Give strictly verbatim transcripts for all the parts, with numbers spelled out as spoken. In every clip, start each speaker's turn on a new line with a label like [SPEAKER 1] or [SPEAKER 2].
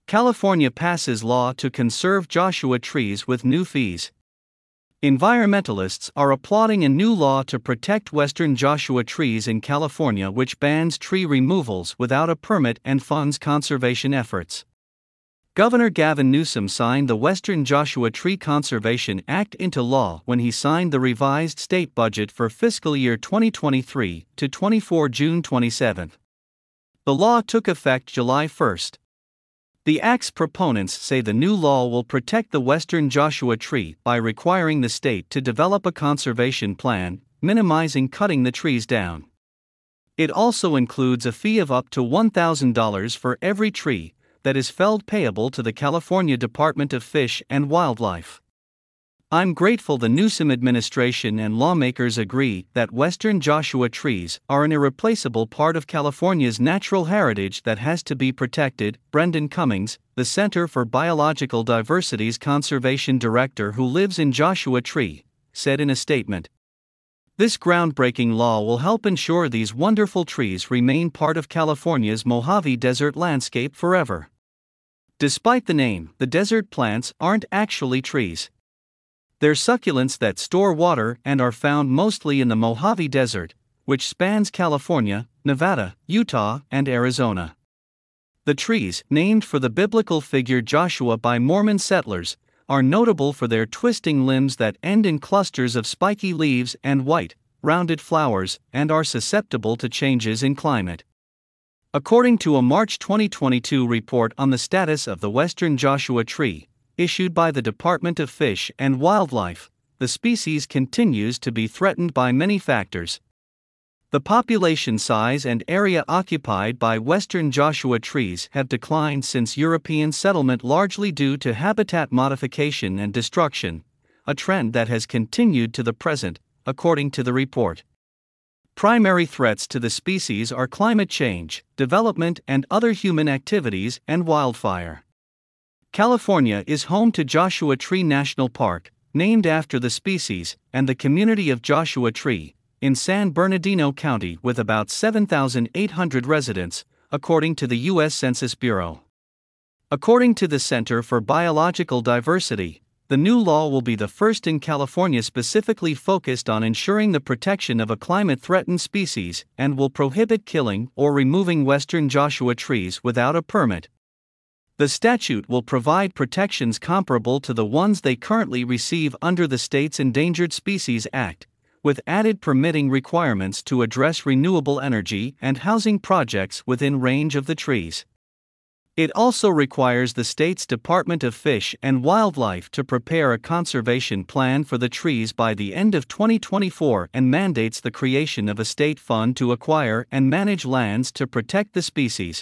[SPEAKER 1] California passes law to conserve Joshua trees with new fees. Environmentalists are applauding a new law to protect western Joshua trees in California, which bans tree removals without a permit and funds conservation efforts. Governor Gavin Newsom signed the Western Joshua Tree Conservation Act into law when he signed the revised state budget for fiscal year twenty twenty-three to twenty-four June twenty-seventh. The law took effect July first. The act's proponents say the new law will protect the western Joshua tree by requiring the state to develop a conservation plan, minimizing cutting the trees down. It also includes a fee of up to one thousand dollars for every tree that is felled, payable to the California Department of Fish and Wildlife. I'm grateful the Newsom administration and lawmakers agree that western Joshua trees are an irreplaceable part of California's natural heritage that has to be protected, Brendan Cummings, the Center for Biological Diversity's conservation director who lives in Joshua Tree, said in a statement. This groundbreaking law will help ensure these wonderful trees remain part of California's Mojave Desert landscape forever. Despite the name, the desert plants aren't actually trees. They're succulents that store water and are found mostly in the Mojave Desert, which spans California, Nevada, Utah, and Arizona. The trees, named for the biblical figure Joshua by Mormon settlers, are notable for their twisting limbs that end in clusters of spiky leaves and white, rounded flowers, and are susceptible to changes in climate. According to a March twenty twenty-two report on the status of the western Joshua tree, issued by the Department of Fish and Wildlife, the species continues to be threatened by many factors. The population size and area occupied by western Joshua trees have declined since European settlement, largely due to habitat modification and destruction, a trend that has continued to the present, according to the report. Primary threats to the species are climate change, development, and other human activities, and wildfire. California is home to Joshua Tree National Park, named after the species, and the community of Joshua Tree, in San Bernardino County, with about seven thousand eight hundred residents, according to the U S Census Bureau. According to the Center for Biological Diversity, the new law will be the first in California specifically focused on ensuring the protection of a climate-threatened species and will prohibit killing or removing western Joshua trees without a permit. The statute will provide protections comparable to the ones they currently receive under the state's Endangered Species Act, with added permitting requirements to address renewable energy and housing projects within range of the trees. It also requires the state's Department of Fish and Wildlife to prepare a conservation plan for the trees by the end of twenty twenty-four and mandates the creation of a state fund to acquire and manage lands to protect the species.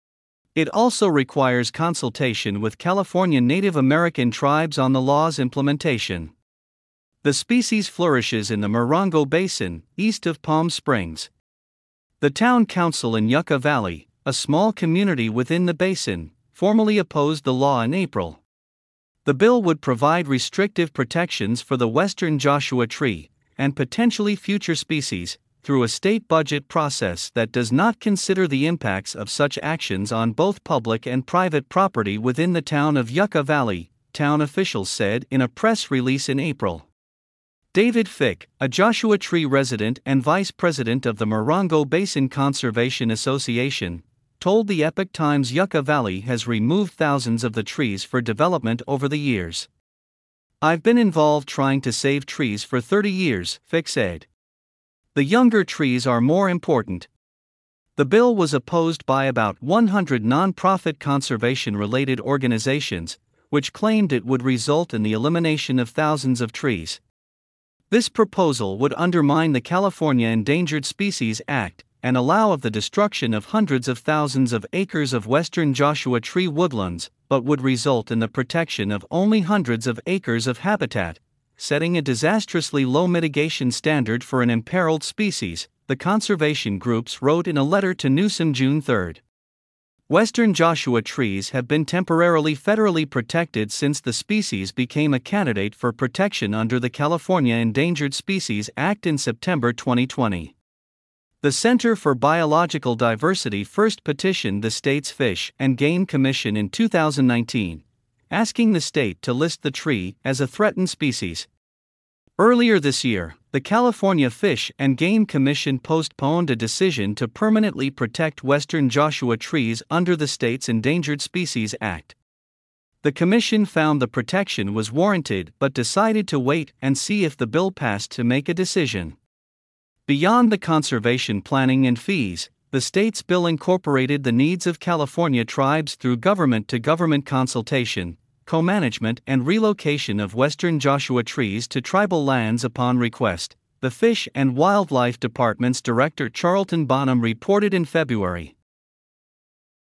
[SPEAKER 1] It also requires consultation with California Native American tribes on the law's implementation. The species flourishes in the Morongo Basin, east of Palm Springs. The town council in Yucca Valley, a small community within the basin, formally opposed the law in April. The bill would provide restrictive protections for the western Joshua tree, and potentially future species, through a state budget process that does not consider the impacts of such actions on both public and private property within the town of Yucca Valley, town officials said in a press release in April. David Fick, a Joshua Tree resident and vice president of the Morongo Basin Conservation Association, told the Epoch Times Yucca Valley has removed thousands of the trees for development over the years. "I've been involved trying to save trees for thirty years, Fick said. The younger trees are more important." The bill was opposed by about one hundred non-profit conservation-related organizations, which claimed it would result in the elimination of thousands of trees. This proposal would undermine the California Endangered Species Act and allow of the destruction of hundreds of thousands of acres of western Joshua tree woodlands, but would result in the protection of only hundreds of acres of habitat, setting a disastrously low mitigation standard for an imperiled species, the conservation groups wrote in a letter to Newsom June third. Western Joshua trees have been temporarily federally protected since the species became a candidate for protection under the California Endangered Species Act in September twenty twenty. The Center for Biological Diversity first petitioned the state's Fish and Game Commission in two thousand nineteen, asking the state to list the tree as a threatened species. Earlier this year, the California Fish and Game Commission postponed a decision to permanently protect western Joshua trees under the state's Endangered Species Act. The commission found the protection was warranted but decided to wait and see if the bill passed to make a decision. Beyond the conservation planning and fees, the state's bill incorporated the needs of California tribes through government-to-government consultation, co-management and relocation of western Joshua trees to tribal lands upon request, the Fish and Wildlife Department's Director Charlton Bonham reported in February.